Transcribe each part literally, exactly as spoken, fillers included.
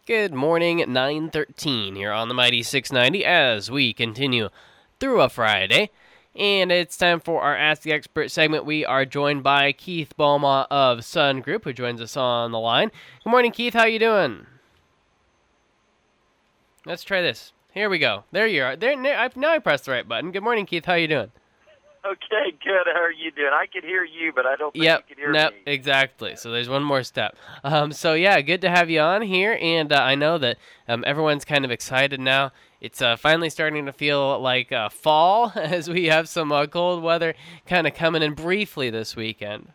Good morning, nine thirteen here on the Mighty six ninety as we continue through a Friday. And it's time for our Ask the Expert segment. We are joined by Keith Balma of Sun Group, who joins us on the line. Good morning, Keith. How you doing? Let's try this. Here we go. There you are. There. Now I pressed the right button. Good morning, Keith. How you doing? Okay, good. How are you doing? I can hear you, but I don't think Yep, you can hear nope, me. exactly. So there's one more step. Um, so yeah, good to have you on here, and uh, I know that um, everyone's kind of excited now. It's uh, finally starting to feel like uh, fall as we have some uh, cold weather kind of coming in briefly this weekend.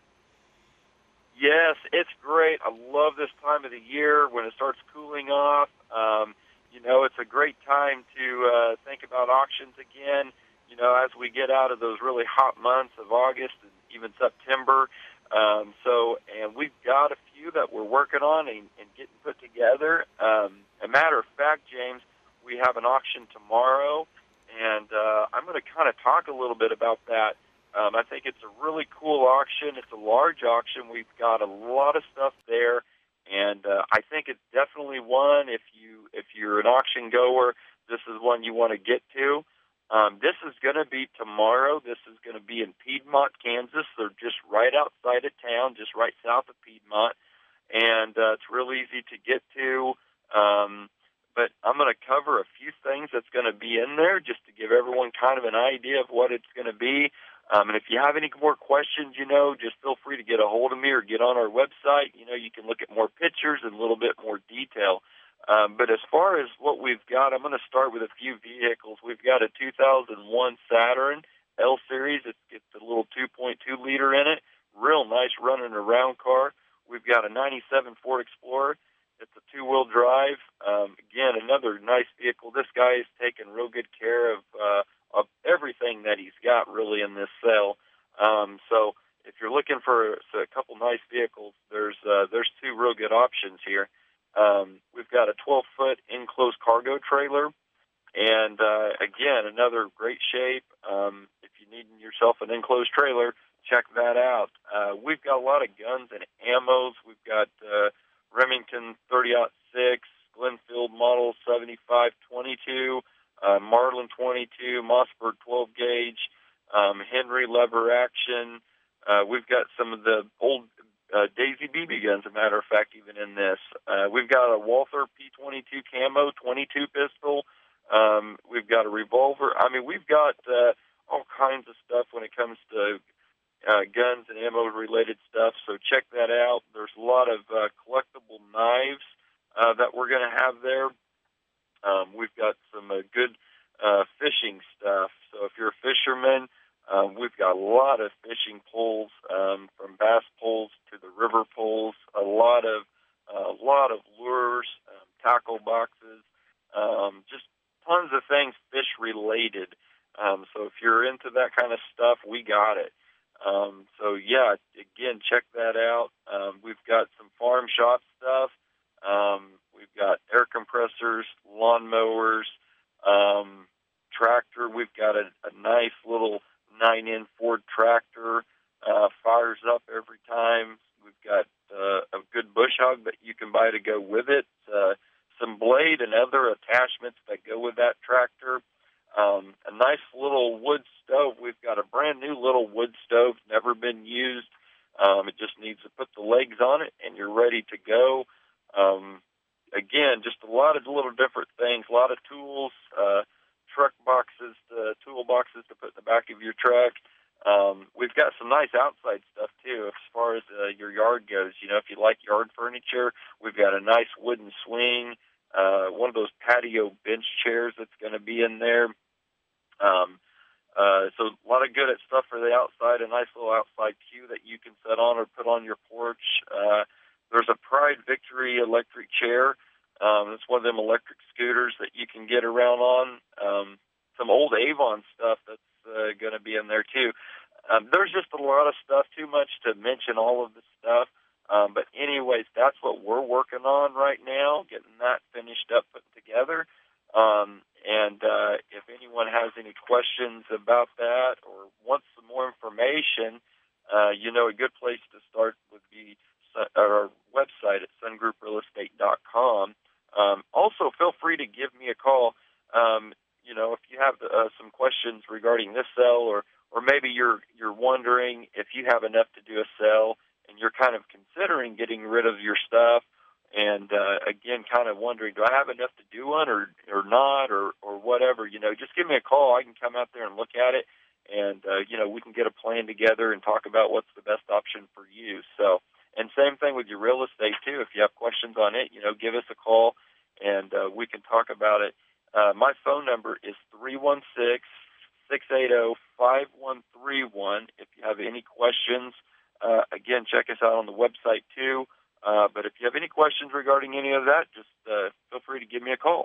Yes, it's great. I love this time of the year when it starts cooling off. Um, you know, it's a great time to uh, think about auctions again. You know, as we get out of those really hot months of August and even September. Um, so, and we've got a few that we're working on and, and getting put together. Um, a matter of fact, James, we have an auction tomorrow, and uh, I'm going to kind of talk a little bit about that. Um, I think it's a really cool auction. It's a large auction. We've got a lot of stuff there, and uh, I think it's definitely one. If you if you're an auction goer, this is one you want to get to. Um, this is going to be tomorrow. This is going to be in Piedmont, Kansas. They're just right outside of town, just right south of Piedmont, and uh, it's real easy to get to. Um, but I'm going to cover a few things that's going to be in there just to give everyone kind of an idea of what it's going to be. Um, and if you have any more questions, you know, just feel free to get a hold of me or get on our website. You know, you can look at more pictures and a little bit more detail. Um, but as far as what we've got, I'm going to start with a few vehicles. We've got a two thousand one Saturn L Series. It's, it's a little two point two liter in it. Real nice running around car. We've got a ninety-seven Ford Explorer. It's a two-wheel drive. Um, again, another nice vehicle. This guy is taking real good care of uh, of everything that he's got really in this sale. Um, so if you're looking for a couple nice vehicles, there's uh, there's two real good options here. Um, we've got a twelve-foot enclosed cargo trailer, and uh, again, another great shape. Um, if you need yourself an enclosed trailer, check that out. Uh, we've got a lot of guns and ammos. We've got uh, Remington thirty aught six, Glenfield Model seventy-five twenty-two, uh, Marlin twenty-two, Mossberg twelve gauge, um, Henry lever action. Uh, we've got some of the old uh, Daisy B B guns, as a matter of fact, even in this. Uh, we've got a Walther P twenty-two camo twenty-two pistol. Um, we've got a revolver. I mean, we've got uh, all kinds of stuff when it comes to uh, guns and ammo-related stuff, so check that out. There's a lot of uh, collectible knives uh, that we're going to have there. Um, we've got some uh, good uh, fishing stuff. So if you're a fisherman, um, we've got a lot of fishing poles, um, from bass poles to the river poles. A lot of a uh, lot of lures, um, tackle boxes, um, just tons of things fish related. Um, so if you're into that kind of stuff, we got it. Um, so yeah, again, check that out. Um, we've got some farm shop stuff. Um, we've got air compressors, lawnmowers, um, tractor. We've got a, a nice little nine-in Ford tractor. Uh, fires up every time. We've got uh, a good bush hog that you can buy to go with it. Uh, some blade and other attachments that go with that tractor. Um, a nice little wood stove. We've got a brand new little wood stove, never been used. Um, it just needs to put the legs on it, and you're ready to go. Um, again, just a lot of little different things, a lot of tools, uh, truck boxes, uh, tool boxes to put in the back of your truck. Um, we've got some nice outside stuff, too, as far as uh, your yard goes. You know, if you like yard furniture, we've got a nice wooden swing, uh, one of those patio bench chairs that's going to be in there. Um, uh, so a lot of good at stuff for the outside, a nice little outside pew that you can set on or put on your porch. Uh, there's a Pride Victory electric chair. Um, it's one of them electric scooters that you can get around on. Um, some old Avon stuff that's uh, going to be in there, too. Um, there's just a lot of stuff, too much to mention all of the stuff. Um, but anyways, that's what we're working on right now, getting that finished up, put together. Um, and uh, if anyone has any questions about that or wants some more information, uh, you know, a good place to start would be our website at sun group real estate dot com. Um, also, feel free to give me a call. Um, you know, if you have uh, some questions regarding this sale, or or maybe you're you're wondering if you have enough to do a sale, and you're kind of considering getting rid of your stuff, and uh, again, kind of wondering, do I have enough to do one or or not, or or whatever. You know, just give me a call. I can come out there and look at it, and uh, you know, we can get a plan together and talk about what's the best option for you. So, and same thing with your real estate too. If you have questions on it, you know, give us a call, and uh, we can talk about it. Uh, my phone number is three one six, six eight zero, five one three one. If you have any questions, uh, again, check us out on the website too. Uh, but if you have any questions regarding any of that, just uh, feel free to give me a call.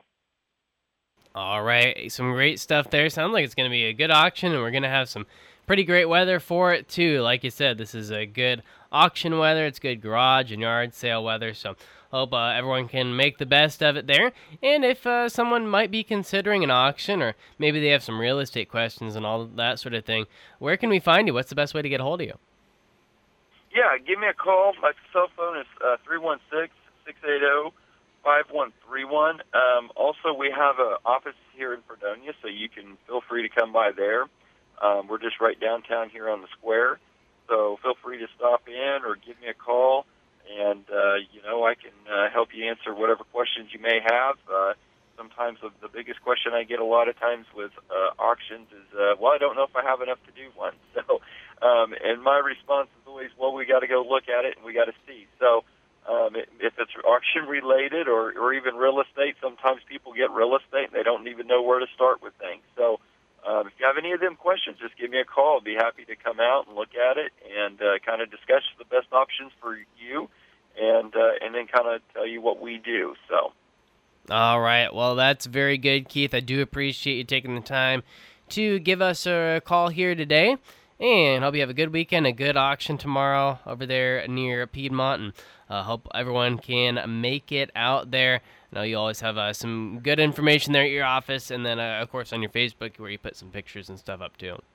All right, some great stuff there. Sounds like it's going to be a good auction, and we're going to have some pretty great weather for it, too. Like you said, this is a good auction weather. It's good garage and yard sale weather, so hope uh, everyone can make the best of it there. And if uh, someone might be considering an auction, or maybe they have some real estate questions and all that sort of thing, where can we find you? What's the best way to get a hold of you? Yeah, give me a call. My cell phone is uh, three one six, six eight zero, five one three one. Um, also, we have an office here in Fredonia, so you can feel free to come by there. Um, we're just right downtown here on the square, so feel free to stop in or give me a call, and, uh, you know, I can uh, help you answer whatever questions you may have. Uh, sometimes the, the biggest question I get a lot of times with uh, auctions is, uh, well, I don't know if I have enough to do one. So, um, and my response is always, well, we got to go look at it and we got to see. So um, it, if it's auction related or, or even real estate, sometimes people get real estate and they don't even know where to start with things. So um, if you have any of them questions, just give me a call. I'll be happy to come out and look at it and uh, kind of discuss the best options for you, and uh, and then kind of tell you what we do. So. All right. Well, that's very good, Keith. I do appreciate you taking the time to give us a call here today. And hope you have a good weekend, a good auction tomorrow over there near Piedmont. And uh, hope everyone can make it out there. I know you always have uh, some good information there at your office. And then, uh, of course, on your Facebook where you put some pictures and stuff up, too.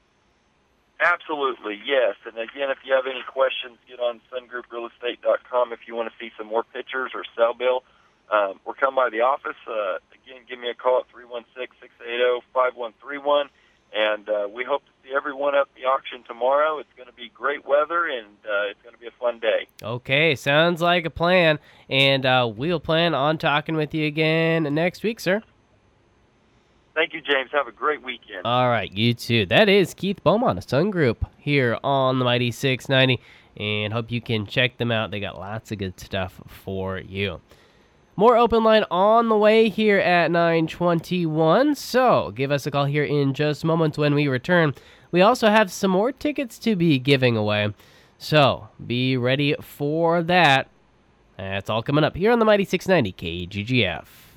Absolutely, yes. And again, if you have any questions, get on sun group real estate dot com if you want to see some more pictures or sell bill. Um, or come by the office. Uh, again, give me a call at three one six, six eight zero, five one three one. And uh, we hope to see everyone at the auction tomorrow. It's going to be great weather, and uh, it's going to be a fun day. Okay, sounds like a plan. And uh, we'll plan on talking with you again next week, sir. Thank you, James. Have a great weekend. All right, you too. That is Keith Beaumont of Sun Group here on the Mighty six ninety. And hope you can check them out. They got lots of good stuff for you. More open line on the way here at nine twenty-one, so give us a call here in just moments when we return. We also have some more tickets to be giving away, so be ready for that. That's all coming up here on the Mighty six ninety K G G F.